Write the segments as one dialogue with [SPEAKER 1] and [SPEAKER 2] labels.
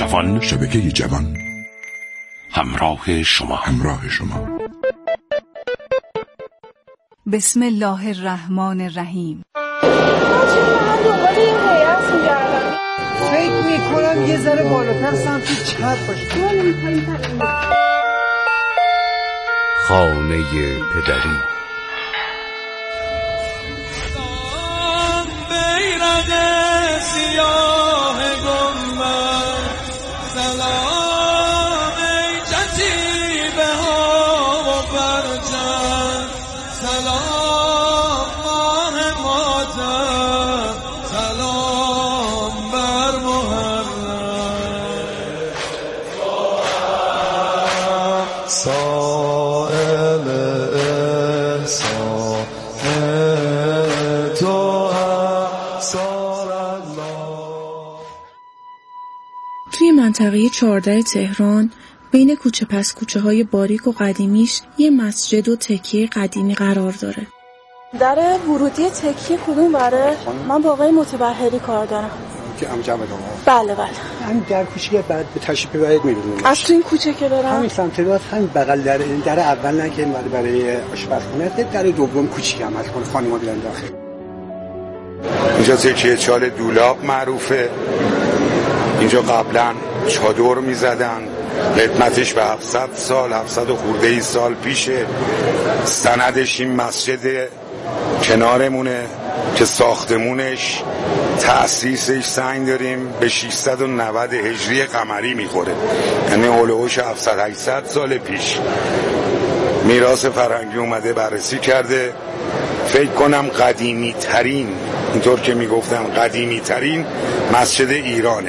[SPEAKER 1] جوان،
[SPEAKER 2] شبکه جوان
[SPEAKER 1] همراه شما.
[SPEAKER 3] بسم الله الرحمن الرحیم.
[SPEAKER 4] من دنبال یه هیئت می‌گردم.
[SPEAKER 5] فکر میکنم یه ذره بالاتر سمت چپ باشه.
[SPEAKER 6] خانه پدری.
[SPEAKER 7] بیرق سیاه گنبد، سلام ای جتیبه ها و برجن، سلام ماه ماتم، سلام بر محرم.
[SPEAKER 8] سائل احسان تو
[SPEAKER 9] توی منطقه 14 تهران بین کوچه پس کوچه های باریک و قدیمیش یه مسجد و تکیه قدیمی قرار داره.
[SPEAKER 4] در ورودی تکیه کدوم بره؟ من با آقای متبهری کار دارم.
[SPEAKER 5] که امجد
[SPEAKER 4] بله.
[SPEAKER 5] همین در کوچه که بعد به تشریف ببرید می‌بینید.
[SPEAKER 4] از تو این کوچه که برم؟
[SPEAKER 5] همین سمت راست، همین بغل در اول نه که برای آشپزخونه، در دوم کوچیک هم هست، خانم‌ها بیان داخل.
[SPEAKER 10] اینجا تکیه چال دولاب معروفه. اینجا قبلا چادر می‌زدن، قدمتش به 700 سال 700 خورده سال پیشه. سندش این مسجد کنارمونه که ساختمونش تأسیسش سنگ داریم به 690 هجری قمری میخوره، یعنی هولوش 700-800 سال پیش. میراث فرهنگی اومده بررسی کرده، فکر کنم قدیمی ترین، اینطور که میگفتم قدیمی ترین مسجد ایرانه.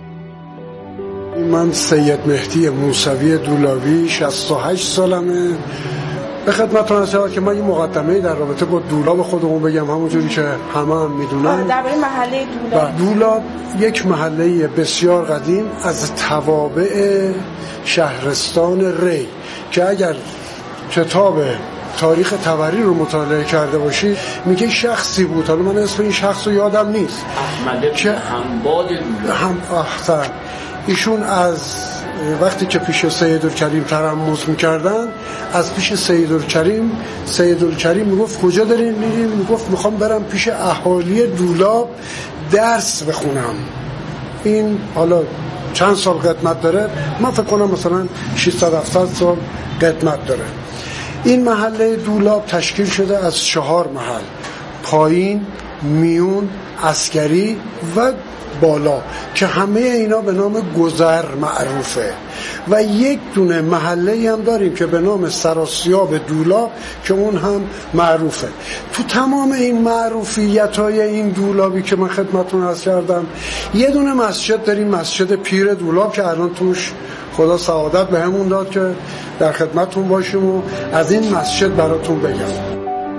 [SPEAKER 11] من سید مهدی موسوی دولابی، 68 سالمه. به خدمتتون هستم که من یه مقدمه‌ای در رابطه با دولاب خودمون بگم، همونجوری که همه میدونن.
[SPEAKER 4] درباره محله دولاب.
[SPEAKER 11] دولاب یک محله بسیار قدیم از توابع شهرستان ری که اگر کتاب تاریخ طبری رو مطالعه کرده باشی میگه شخصی بود، حالا من اسم این شخص رو یادم نیست،
[SPEAKER 12] احمد
[SPEAKER 11] که
[SPEAKER 12] حنباد
[SPEAKER 11] احسن. ایشون از وقتی که پیش سیدالکریم ترمز میکردن، از پیش سیدالکریم میگفت کجا دارین میرین؟ میگفت میخوام برم پیش اهالی دولاب درس بخونم. این حالا چند سال قدمت داره؟ من فکر کنم مثلا 600-700 سال قدمت داره. این محله دولاب تشکیل شده از 4 محل: پایین، میون، عسکری و بالا، که همه اینا به نام گذر معروفه. و یک دونه محله هم داریم که به نام سراسیاب دولاب که اون هم معروفه. تو تمام این معروفیت‌های این دولابی که من خدمتتون عرض کردم، یه دونه مسجد داریم، مسجد پیر دولاب، که الان توش خدا سعادت به همون داد که در خدمتتون باشیم و از این مسجد براتون بگم.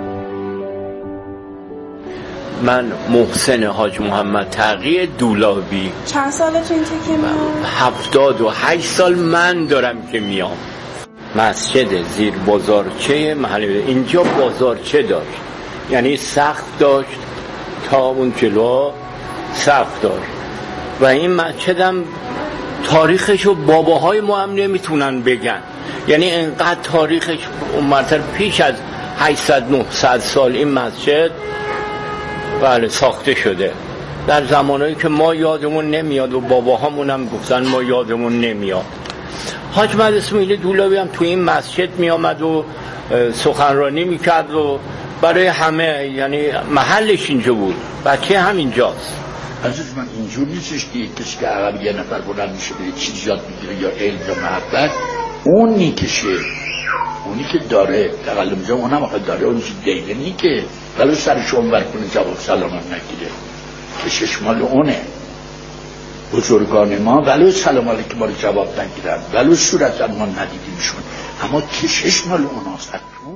[SPEAKER 12] من محسن حاج محمد تقی دولابی.
[SPEAKER 4] چند ساله تو این تکیه میام؟
[SPEAKER 12] 78 سال من دارم که میام. مسجد زیر بازارچه محله اینجا بازارچه داشت، یعنی سقف داشت تا اون جلو سقف داشت. و این مسجدم تاریخشو باباهای ما هم نمیتونن بگن، یعنی اینقدر تاریخش اونورتر پیش از 800-900 سال این مسجد بله ساخته شده، در زمانهایی که ما یادمون نمیاد و باباهامون هم گفتن ما یادمون نمیاد. حاج مهد اسماعیل دولابی هم تو این مسجد می آمد و سخنرانی میکرد و برای همه، یعنی محلش اینجا بود، بچه هم اینجاست.
[SPEAKER 13] عزیز من اینجور نیستش که کسی که عقب یه نفر بلند میشه به چیز یاد میگیره یا علم یا محبت، اون نیکشه، اونی که داره تقلم جا اونم آقا داره، اونی که دیگه نیکه ولو سرش اونور کنه جواب سلام هم نگیره، کشش مال اونه. بزرگان ما ولو سلام علیکم ما رو جواب نگیرن، ولو صورت ما ندیدیمشون، اما کشش مال اوناست.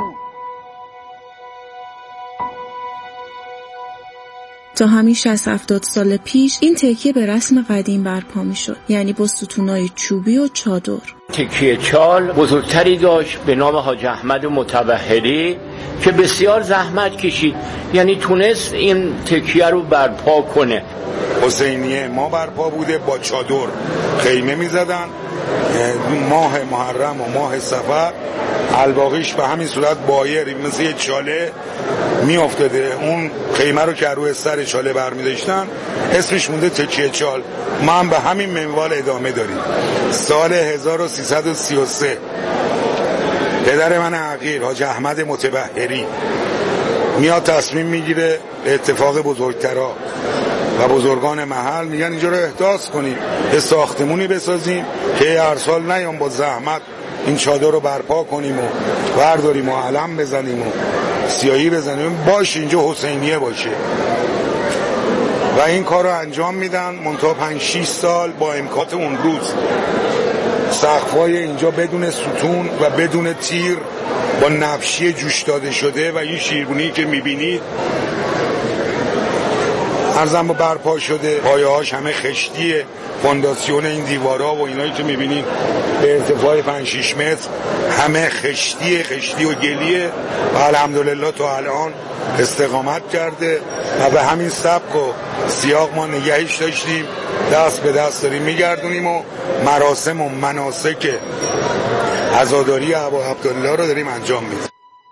[SPEAKER 9] تا همین 60-70 سال پیش این تکیه به رسم قدیم برپا می شد، یعنی با ستونای چوبی و چادر.
[SPEAKER 12] تکیه چال بزرگتری داشت به نام حاج احمد متبهری که بسیار زحمت کشید، یعنی تونست این تکیه رو برپا کنه.
[SPEAKER 10] حسینیه ما برپا بوده، با چادر خیمه میزدن. ماه محرم و ماه صفر الباقیش به همین صورت بایر مثل یه چاله میافتاده. اون خیمه رو که روی سر چاله برمی‌داشتن اسمش مونده تکیه چال. ما هم به همین منوال ادامه داریم. سال 1333 پدر من حقیر حاج احمد متبحری میاد تصمیم میگیره به اتفاق بزرگترا و بزرگان محل، میگن اینجا رو احداث کنیم، یه ساختمونی بسازیم که هر سال نیام با زحمت این چادر رو برپا کنیم و برداریم و علم بزنیم و سیاهی بزنیم، باشه اینجا حسینیه باشه. و این کار رو انجام میدن. منتها 5-6 سال با امکانات اون روز سقف‌های اینجا بدون ستون و بدون تیر با نبشی جوش داده شده و این شیربونی که میبینید ارزم با برپا شده. پایه هاش همه خشتیه. فونداسیون این دیوارا و اینایی که میبینید به ارتفاع 5-6 متر همه خشتی و گلیه و الحمدلله تا الان استقامت کرده و به همین سبک و سیاق ما نگهش داشتیم. دست به دست داریم میگردونیم و مراسم و مناسک عزاداری ابا عبدالله رو داریم انجام میدیم.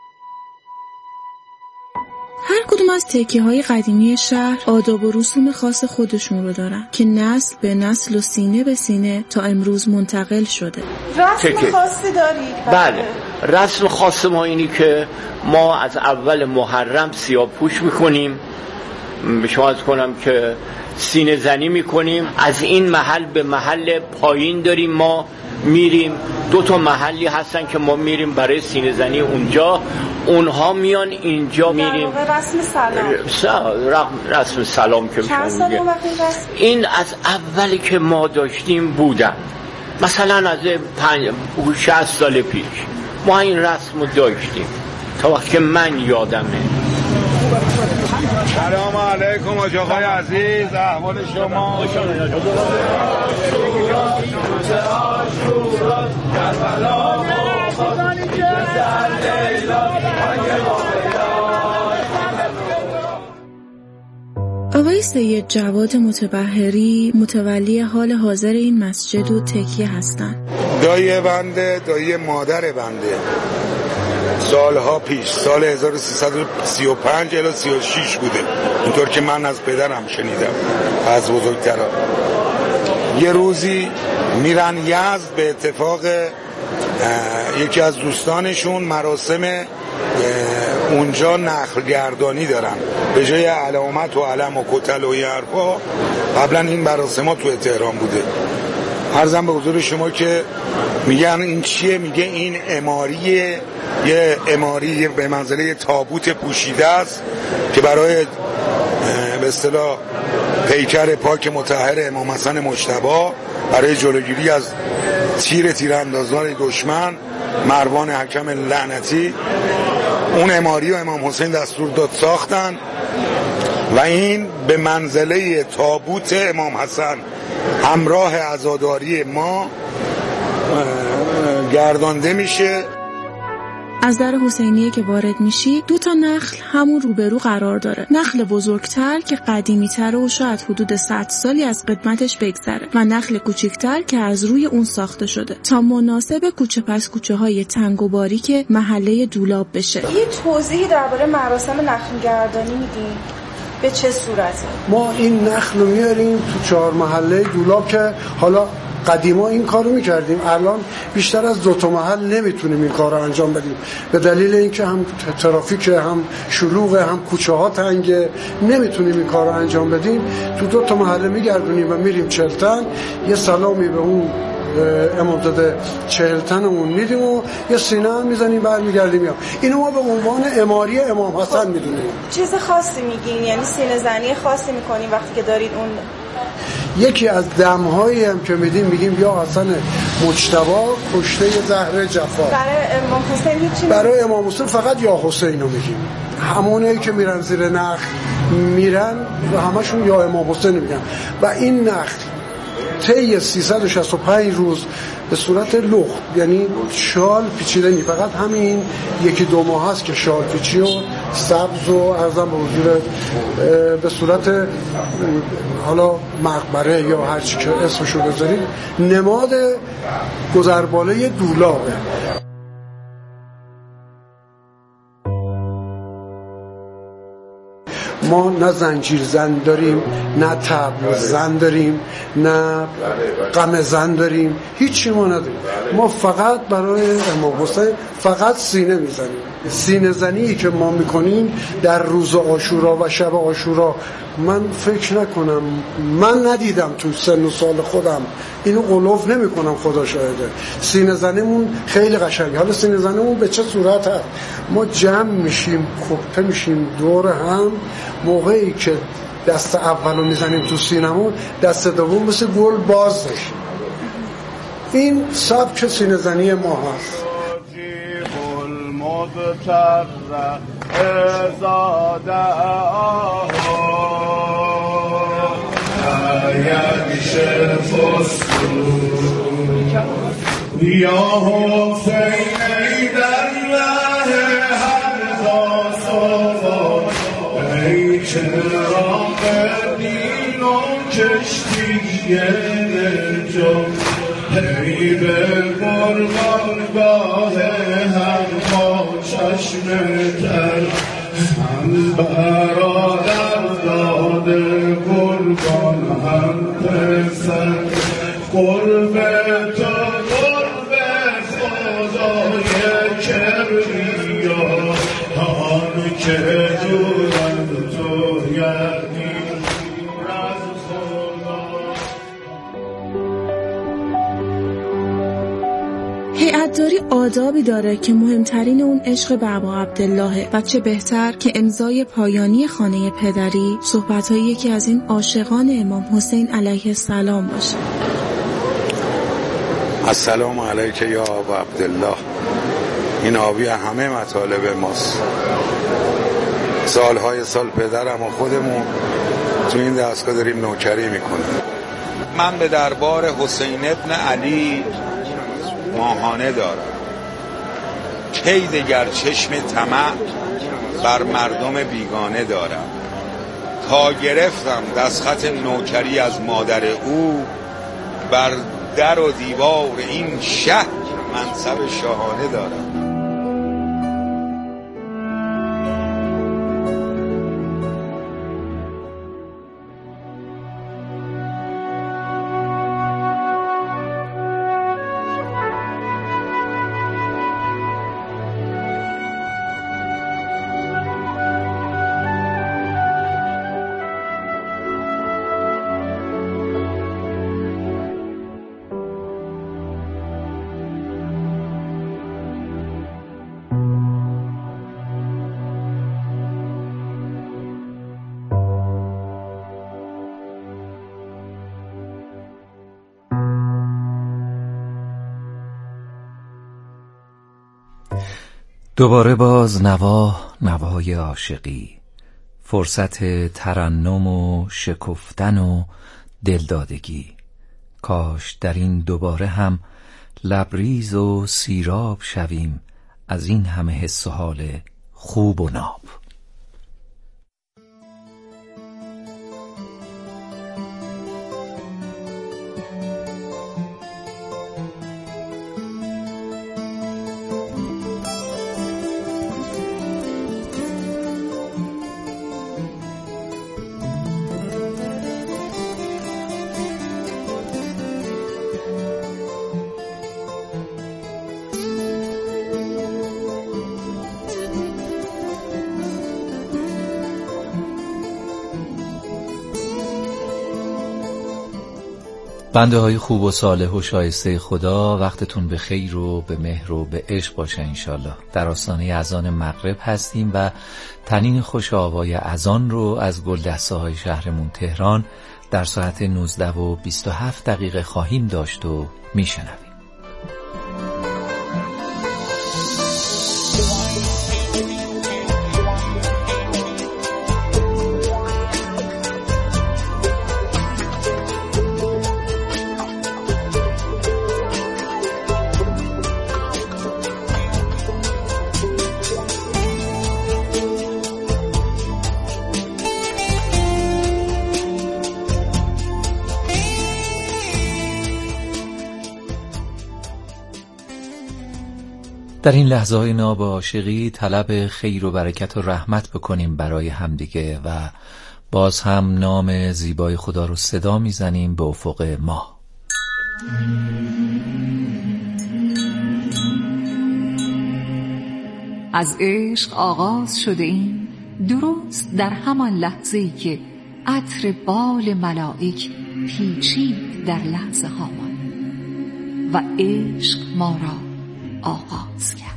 [SPEAKER 9] هر کدوم از تکیه‌های قدیمی شهر آداب و رسوم خاص خودشون رو دارن که نسل به نسل و سینه به سینه تا امروز منتقل شده.
[SPEAKER 4] رسم خاصی دارید؟
[SPEAKER 12] بله، رسم خاص ما اینی که ما از اول محرم سیاه‌پوش میکنیم. به شما عرض کنم که سینه زنی میکنیم. از این محل به محل پایین داریم ما میریم. 2 محلی هستن که ما میریم برای سینه زنی اونجا، اونها میان اینجا میریم. رسم سلام که میگه. این از اولی که ما داشتیم بودن. مثلا از 60 سال پیش ما این رسم رو داشتیم تا وقتی که من یادمه.
[SPEAKER 10] سلام علیکم آقای عزیز، احوال شما؟
[SPEAKER 9] آقای سید جواد متبحری متولی حال حاضر این مسجد و تکیه هستند.
[SPEAKER 10] دایی بنده، دایی مادر بنده. سالها پیش، سال 1335 الی 36 بوده، اینطور که من از پدرم شنیدم از بزرگترا. یه روزی میرن یزد، به اتفاق یکی از دوستانشون مراسم اونجا نخل گردانی دارن، به جای علامت و علم و کتل و حرفا قبلا این مراسمات تو تهران بوده. عرضم به حضور شما که میگن این چیه؟ میگه این عماریه، یه عماری به منزله تابوت پوشیده است که برای به اصطلاح پیکر پاک مطهر امام حسن مجتبی برای جلوگیری از تیراندازان دشمن مروان حکم لعنتی اون عماری و امام حسین دستور داد ساختن و این به منزله تابوت امام حسن همراه عزاداری ما گردانده میشه.
[SPEAKER 9] از در حسینیه که وارد میشی 2 نخل همون روبرو قرار داره. نخل بزرگتر که قدیمی‌تر و شاید حدود 100 سالی از قدمتش بگذره و نخل کوچکتر که از روی اون ساخته شده تا مناسب کوچه پس کوچه های تنگ و باریک محله دولاب بشه.
[SPEAKER 4] یه توضیحی درباره مراسم نخل گردانی میدین؟ به چه صورته؟
[SPEAKER 11] ما این نخل رو میاریم تو 4 محله دولاب که حالا قدیما این کارو میکردیم، الان بیشتر از 2 محل نمیتونیم این کارو انجام بدیم به دلیل اینکه هم ترافیک، هم شلوغ، هم کوچه ها تنگه، نمیتونیم این کارو انجام بدیم. تو 2 محله میگردونیم و میریم چلتن، یه سلامی به اون امامزاده 40 تنمون میدیم و یه سینه هم میزنیم برمیگردیم. اینو ما به عنوان عماری امام حسن میدونیم.
[SPEAKER 4] چیز خاصی میگین؟ یعنی سینه زنی خاصی میکنین وقتی که دارید اون؟
[SPEAKER 11] یکی از دمهایی هم که میگیم یا حسن مجتبی کشته زهر جفا.
[SPEAKER 4] برای امام حسین هیچی؟
[SPEAKER 11] برای امام حسین فقط یا حسین رو میگیم. همونایی که میرن زیر نخل میرن و همشون یا امام حسین میگن. و این نخل طی 365 روز به صورت لخت، یعنی شال پیچیده نی، فقط همین 1-2 ماه هست که شال پیچی و سبز و ارزم به حضور به صورت حالا مقبره یا هر چی که اسمشو بذارید نماد گذرباله دولابه. ما نه زنجیر زن داریم، نه طبل زن داریم، نه قم زن داریم، هیچی ما نداریم. ما فقط برای امام حسین فقط سینه میزنیم. سینه زنی که ما میکنیم در روز عاشورا و شب عاشورا، من فکر نکنم، من ندیدم تو سن و سال خودم، اینو قلوف نمی کنم، خدا شاهده. سینه زنیمون خیلی قشنگه. حالا سینه زنیمون به چه صورت هست؟ ما جمع میشیم، کپته میشیم دور هم، موقعی که دست اولو میزنیم تو سینمون، دست دوم مثل گل باز نشیم. این سبک سینه زنی ما هست.
[SPEAKER 7] یا حسین در ره هر خاصا ای چراغ دین و کشتی نجات، ای به قربانگاه هر ما چشم تر، هم برادر داده قربان هم پسر، قرب تو قرب خدای کبریا، آن که دورند تو یعنی از خدا.
[SPEAKER 9] هیئت‌داری آدابی داره که مهمترین اون عشق به ابا عبدالله و چه بهتر که امضای پایانی خانه پدری صحبت‌های یکی از این عاشقان امام حسین علیه السلام باشه.
[SPEAKER 10] السلام علیک یا ابا عبدالله. این حاوی همه مطالب ماست. سالهای سال پدرم و خودمون تو این دستگاه داریم نوکری میکنیم. من به دربار حسین ابن علی ماهانه دارم، کی دگر چشم طمع بر مردم بیگانه دارم. تا گرفتم دستخط نوکری از مادر او، بر در و دیوار این شهر منصب شاهانه دارم.
[SPEAKER 6] دوباره باز نوای عاشقی، فرصت ترنم و شکفتن و دلدادگی. کاش در این دوباره هم لبریز و سیراب شویم از این همه حس و حال خوب و ناب. بنده های خوب و صالح و شایسته خدا، وقتتون به خیر و به مهر و به عشق باشه انشالله. در آستانه اذان مغرب هستیم و تنین خوش آوای اذان رو از گلدسته های شهرمون تهران در ساعت 19:27 خواهیم داشت و میشنویم. در این لحظه‌های ناب عاشقی طلب خیر و برکت و رحمت بکنیم برای همدیگه و باز هم نام زیبای خدا رو صدا میزنیم به افق ماه.
[SPEAKER 3] از عشق آغاز شده ایم درست در همان لحظه‌ای که عطر بال ملائک پیچید در لحظه هامان و عشق ما را آغاز کرد.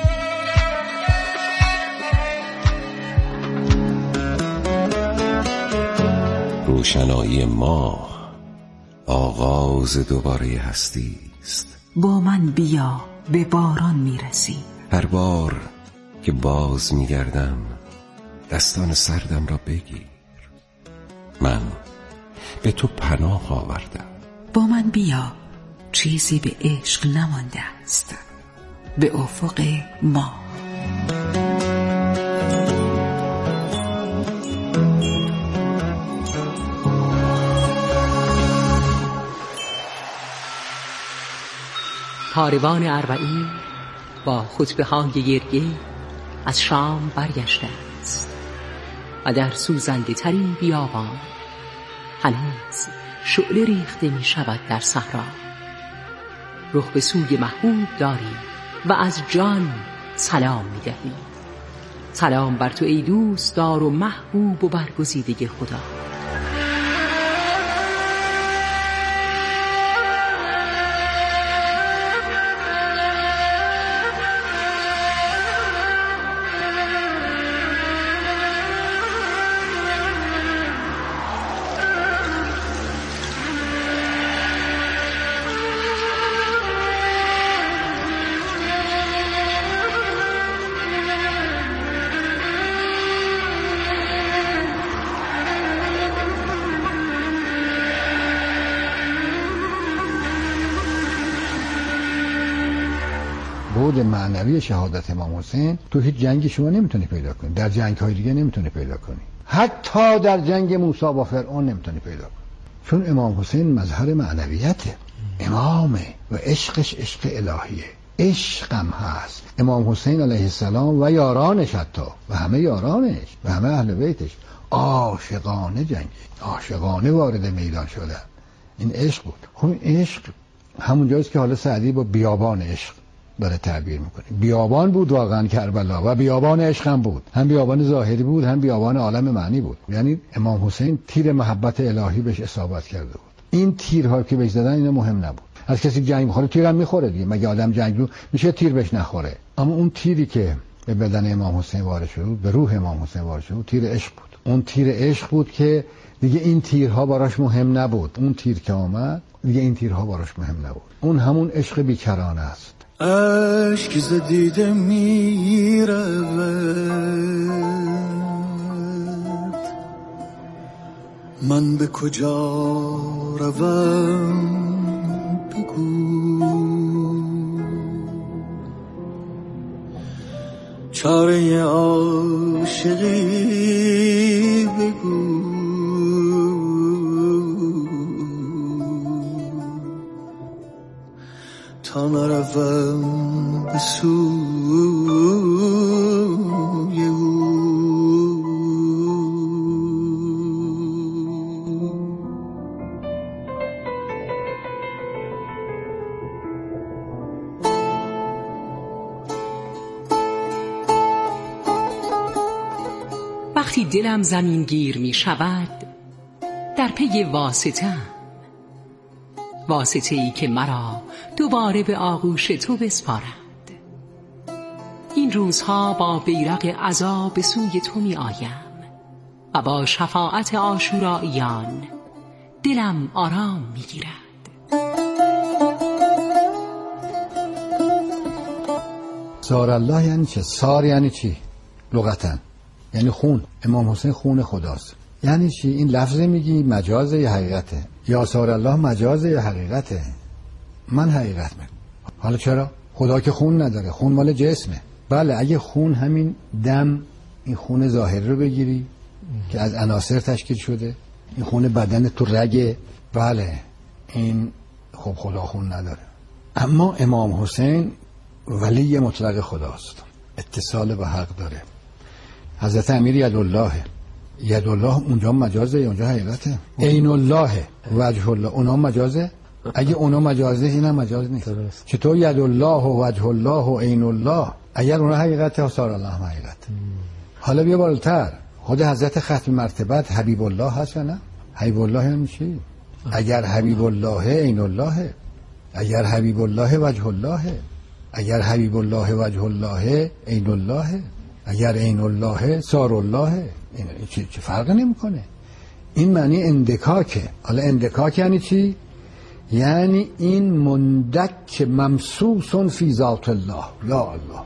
[SPEAKER 1] روشنایی ماه آغاز دوباره هستی است.
[SPEAKER 3] با من بیا به باران میرسی.
[SPEAKER 1] هر بار که باز میگردم دستان سردم را بگیر. من به تو پناه آوردم.
[SPEAKER 3] با من بیا چیزی به عشق نمانده است. به افق ما.
[SPEAKER 2] کاروان اربعین با خطبه های یرگه از شام برگشته است و در سوزنده ترین بیابان هنوز شعله ریخته می شود در صحرا. رخ به سوی محبوب داریم و از جان سلام می دهیم. سلام بر تو ای دوستدار و محبوب و برگزیده خدا.
[SPEAKER 8] بود معنوی شهادت امام حسین تو هیچ جنگی شما نمیتونی پیدا کنی، در جنگ‌های دیگه نمیتونی پیدا کنی، حتی در جنگ موسی با فرعون نمیتونی پیدا کنی، چون امام حسین مظهر معنویته، امامه و عشقش عشق الهیه، عشقم هست. امام حسین علیه السلام و یارانش حتی و همه یارانش و همه اهل بیتش عاشقانه جنگید، عاشقانه وارد میدان شدن. این عشق بود. خب این عشق همونجاست که حالا سعدی با بیابان عشق داره تعبیر میکنه. بیابان بود واقعا کربلا و بیابان عشق هم بود، هم بیابان ظاهری بود هم بیابان عالم معنی بود. یعنی امام حسین تیر محبت الهی بهش اصابت کرده بود. این تیرها که بهش زدن اینا مهم نبود. از کسی جنگ میخوره تیر هم میخوره دیگه، مگه آدم جنگجو میشه تیر بهش نخوره؟ اما اون تیری که به بدن امام حسین وارد شد، به روح امام حسین وارد شد، تیر عشق بود. اون تیر عشق بود که دیگه این تیرها براش مهم نبود. اون تیر که آمد دیگه این تیرها براش مهم نبود. اون همون عشق بیکرانه است.
[SPEAKER 14] عشق زدیده می رود، من به کجا روم بگو، چاره عاشقی بگو، تا نروم به سوی او.
[SPEAKER 2] وقتی دلم زمین گیر می شود در پی واسطه ای که مرا دوباره به آغوش تو بسپارد. این روزها با بیرق عزا به سوی تو می آیم و با شفاعت عاشوراییان دلم آرام می گیرد.
[SPEAKER 8] سار الله یعنی چه؟ سار یعنی چی؟ لغتن یعنی خون. امام حسین خون خداست. یعنی چی؟ این لفظ میگی مجازه یا حقیقته؟ یا سار الله مجازه یا حقیقته؟ من حقیقت میگم. حالا چرا؟ خدا که خون نداره، خون مال جسمه. بله اگه خون همین دم، این خون ظاهری رو بگیری که از عناصر تشکیل شده، این خون بدن تو رگه، بله این خب خدا خون نداره. اما امام حسین ولی مطلق خداست، اتصال به حق داره. حضرت امیر یدالله اونجا مجازه یا اونجا حقیقته؟ عین الله وجه الله اونها مجازه؟ اگه اونا مجازه این هم مجاز نیست. چطور یدالله و وجه الله و عین الله؟ اگر اونا حقیقته صار الله هم حقیقته. حالا بیا بالاتر، خود حضرت ختم مرتبت حبیب الله هست یا نه؟ حبیب الله یعنی چی؟ اگر حبیب الله عین الله، اگر حبیب الله وجه الله، اگر حبیب الله وجه الله عین الله، اگر عین الله صار الله، این چه فرق نمیکنه. این معنی اندکاکه. حالا اندکاک یعنی چی؟ یعنی این مندک ممسوس فی ذات الله. یا الله.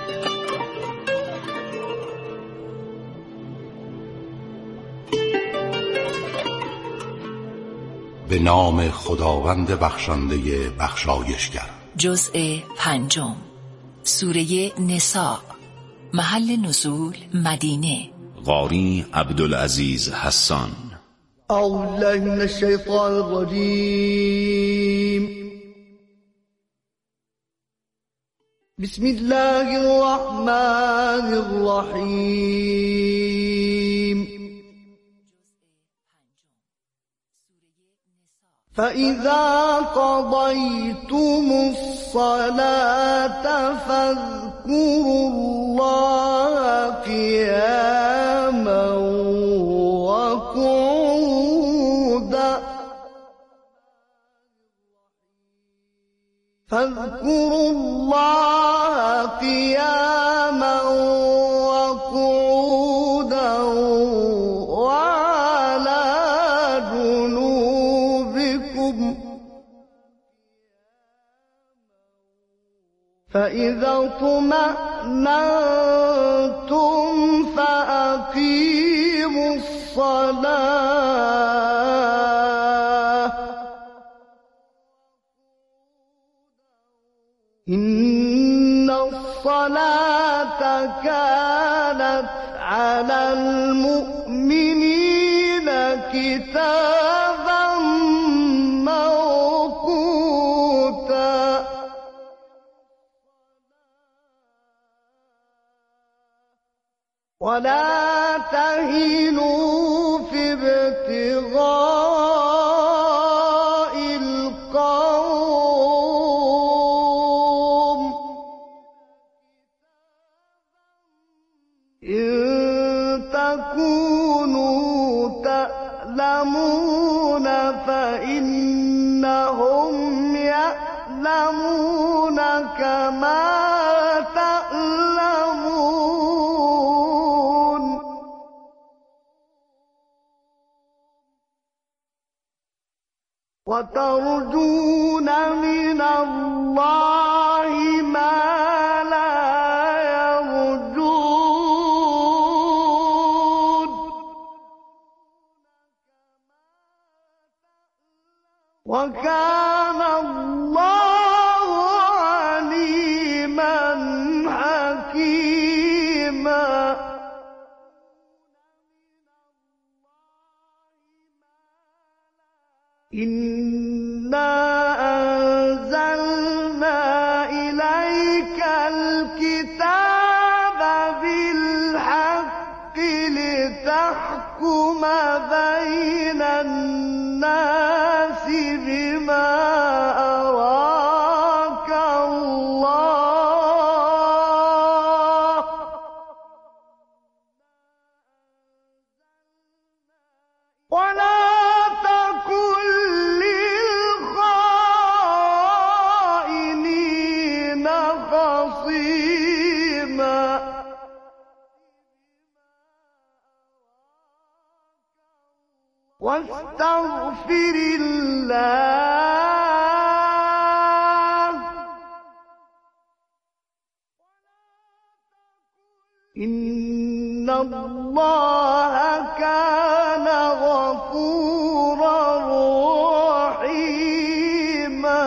[SPEAKER 1] به نام خداوند بخشنده بخشایشگر.
[SPEAKER 3] جزء 5 سوره نساء. محل نزول مدینه.
[SPEAKER 15] قاری عبدالعزیز حسان.
[SPEAKER 14] اعوذ بالله من الشیطان الرجیم. بسم الله الرحمن الرحیم. فإذا قضيتم الصلاة فاذكروا الله قياما وقعودا فاذكروا الله قياما وقعودا وعلى جنوبكم فإذا اطمأننتم فأقيموا الصلاة إن الصلاة كانت على المؤمنين كتابا موقوتا ولا تهنوا في ابتغاء القوم إن تكونوا تألمون فإنهم يألمون كما تألمون وترجون من الله ما لا يرجون وكان الله عليما حكيما إنا أنزلنا إليك الكتاب بالحق لتحكم بين الناس بما أراك الله ولا تكن للخائنين خصيما واستغفر الله إن الله كان غفورا رحيما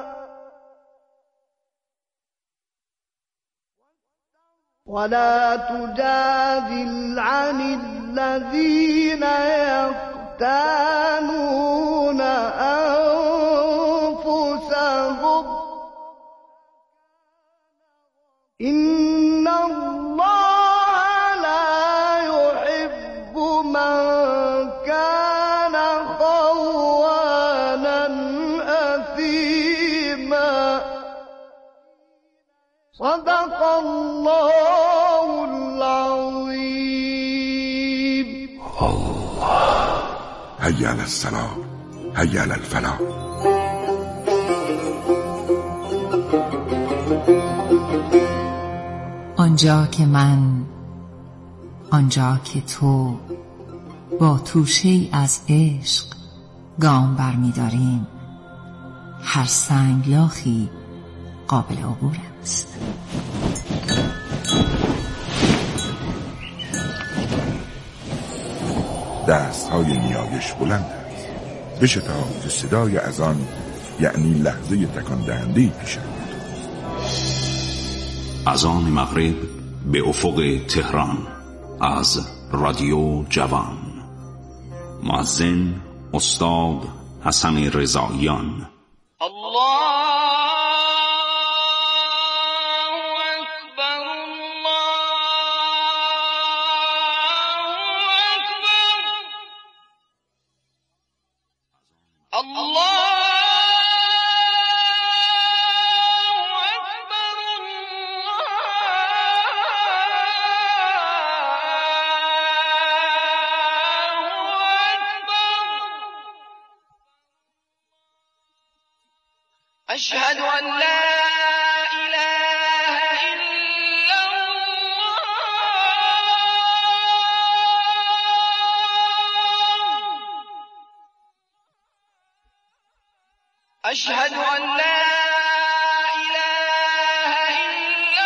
[SPEAKER 14] ولا تجادل عن الذين يختانون أنفسهم الله العظيم.
[SPEAKER 16] الله. هيا على الصلاة، هيا على الفلاح.
[SPEAKER 3] آنجا که من، آنجا که تو با توشه‌ای از عشق گام برمی‌داریم، هر سنگلاخی قابل عبور است.
[SPEAKER 16] دست‌های نیایش بلند است. بشتاب که صدای اذان یعنی لحظه تکان دهنده پیش آید.
[SPEAKER 15] اذان مغرب به افق تهران از رادیو جوان. مؤذن استاد حسن رضاییان.
[SPEAKER 17] أشهد أن لا إله إلا الله. أشهد أن لا إله إلا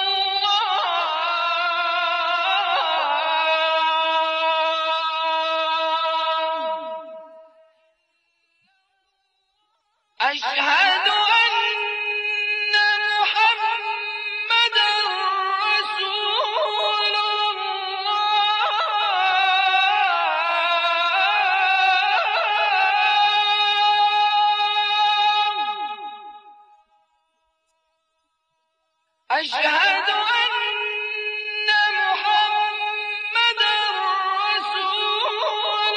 [SPEAKER 17] الله. أشهد أشهد أن محمدا رسول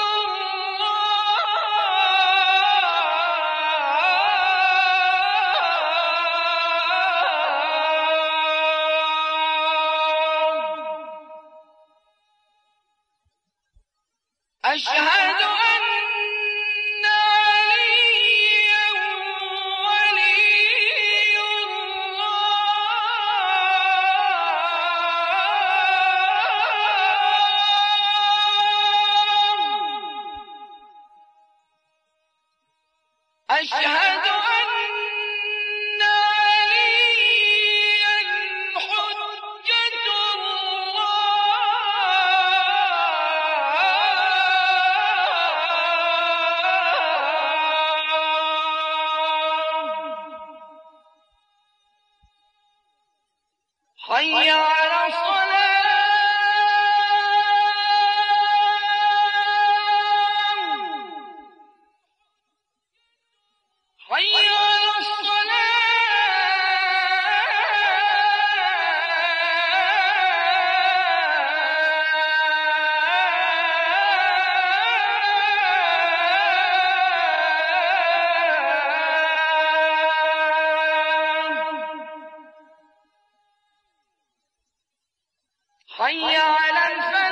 [SPEAKER 17] الله. أشهد أشهد أن عليا حجة الله. حي على الصلاة. حي على الصلاة. حي على الفلاح.